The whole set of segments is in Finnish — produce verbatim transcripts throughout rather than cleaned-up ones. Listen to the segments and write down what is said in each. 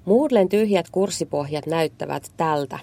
Moodlen tyhjät kurssipohjat näyttävät tältä.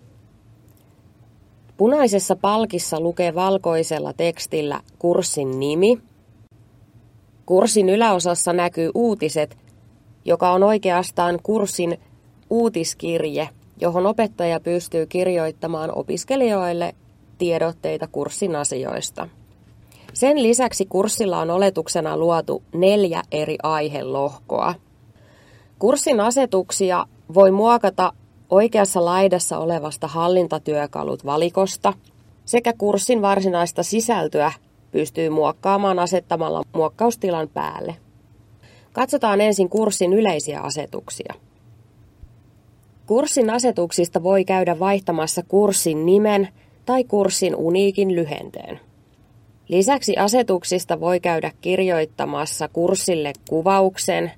Punaisessa palkissa lukee valkoisella tekstillä kurssin nimi. Kurssin yläosassa näkyy uutiset, joka on oikeastaan kurssin uutiskirje, johon opettaja pystyy kirjoittamaan opiskelijoille tiedotteita kurssin asioista. Sen lisäksi kurssilla on oletuksena luotu neljä eri aihelohkoa. Kurssin asetuksia voi muokata oikeassa laidassa olevasta hallintatyökalut valikosta sekä kurssin varsinaista sisältöä pystyy muokkaamaan asettamalla muokkaustilan päälle. Katsotaan ensin kurssin yleisiä asetuksia. Kurssin asetuksista voi käydä vaihtamassa kurssin nimen tai kurssin uniikin lyhenteen. Lisäksi asetuksista voi käydä kirjoittamassa kurssille kuvauksen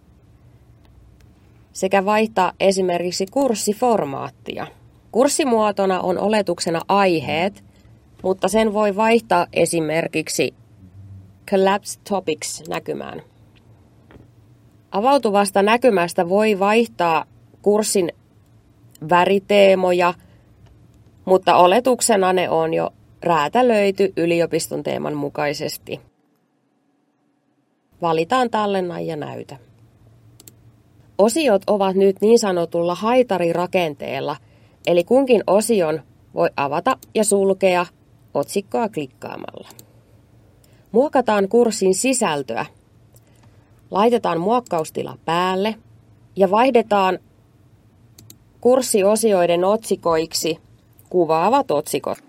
sekä vaihtaa esimerkiksi kurssiformaattia. Kurssimuotona on oletuksena aiheet, mutta sen voi vaihtaa esimerkiksi Collapsed Topics näkymään. Avautuvasta näkymästä voi vaihtaa kurssin väriteemoja, mutta oletuksena ne on jo räätälöity yliopiston teeman mukaisesti. Valitaan tallenna ja näytä. Osiot ovat nyt niin sanotulla haitarirakenteella, eli kunkin osion voi avata ja sulkea otsikkoa klikkaamalla. Muokataan kurssin sisältöä. Laitetaan muokkaustila päälle ja vaihdetaan kurssiosioiden otsikoiksi kuvaavat otsikot.